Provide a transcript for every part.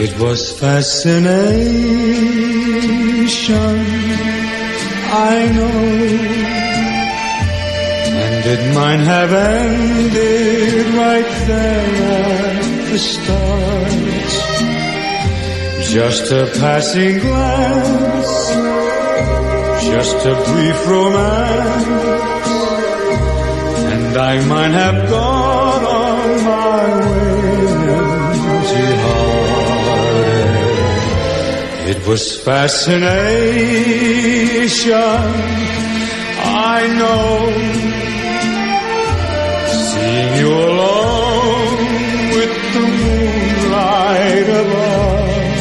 It was fascination, I know, and it might have ended right there at the start. Just a passing glance, just a brief romance, and I might have gone on my way empty-hearted. It was fascination, I know, seeing you alone with the moonlight above.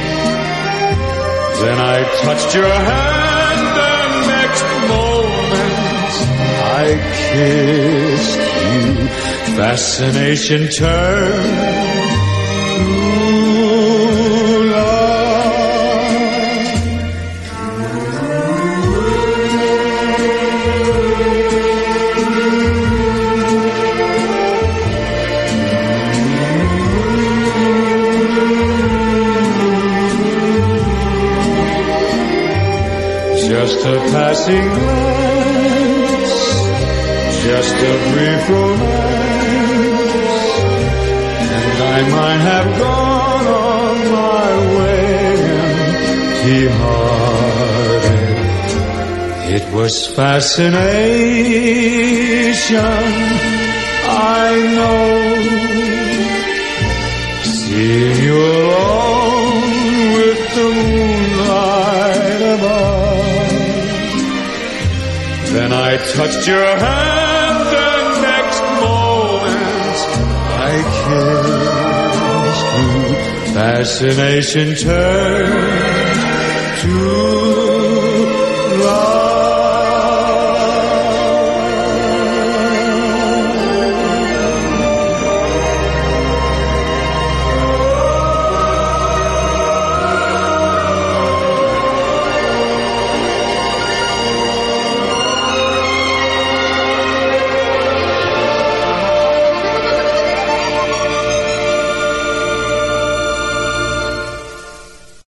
Then I touched your hand, and next moment I kissed you. Fascination turned to love. Just a passing glance, just a brief romance, and I might have gone on my way empty-hearted. It was fascination, I know, seeing you alone with the moonlight above. Then I touched your hand, and next moment I kissed you. Fascination turned to